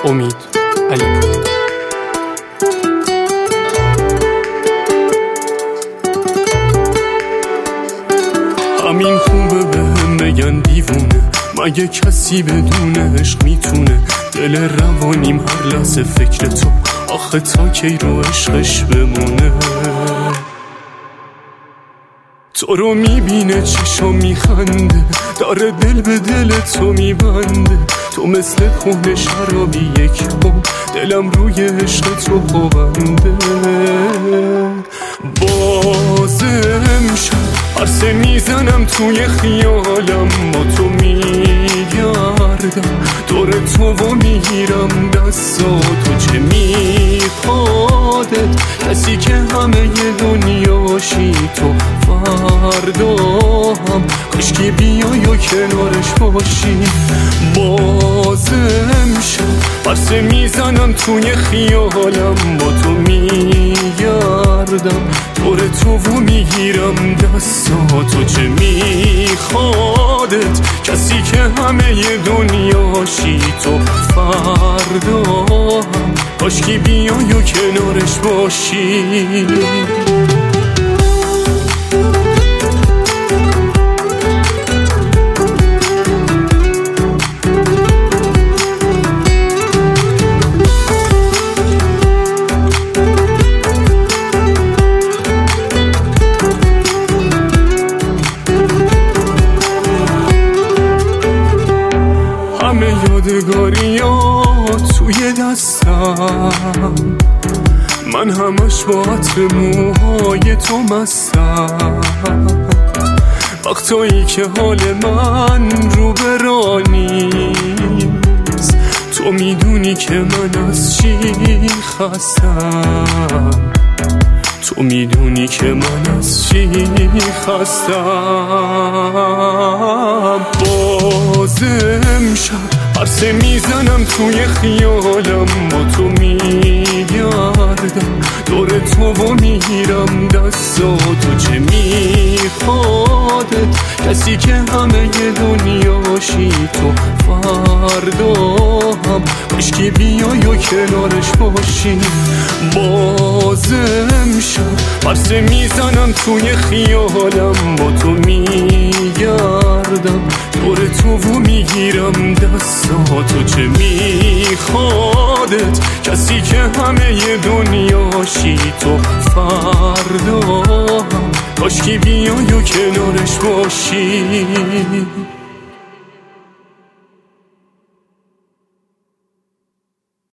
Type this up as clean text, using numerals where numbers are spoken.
امید علیپور. همین خوبه بهم بگن دیوونه، مگه کسی بدون عشق میتونه دل روانیم هر لحظه فکر تو، آخه تا کی رو عشقش بمونه. تو رو میبینه چشم میخنده، داره دل به دل تو میبنده، تو مثل کهنه شرابی یک بام، دلم روی عشق تو پابنده. بازم شد عرصه میزنم توی خیالم، با تو میگردم دور تو و میگیرم دستاتو، چه میخوادت کسی که همه دنیاشی تو، فردا هم کاشکی بیای و کنارش باشی. بازم شد عرصه میزنم توی خیالم، با تو میگردم دور تو و میگیرم دستاتو، چه میخوادت کسی که همه دنیاشی تو، فردا هم کاشکی بیای و کنارش باشی. همه یادگاریات توی دستم، من همش با عطر موهای تو مستم، وقتایی که حال من رو به نیست، تو میدونی که من از چی خستم، تو میدونی که من از چی خستم. بازم شب عرصه میزنم توی خیالم، با تو میگردم دور تو و میگیرم دستاتو، چه میخوادت کسی که همه دنیاشی تو، فردا هم کاشکی بیای و کنارش باشی. بازم شب عرصه میزنم توی خیالم، با تو میگردم دور تو و میگیرم دستاتو، چه میخوادت کسی که همه دنیاشی تو، فردا هم کاشکی بیای و کنارش باشی.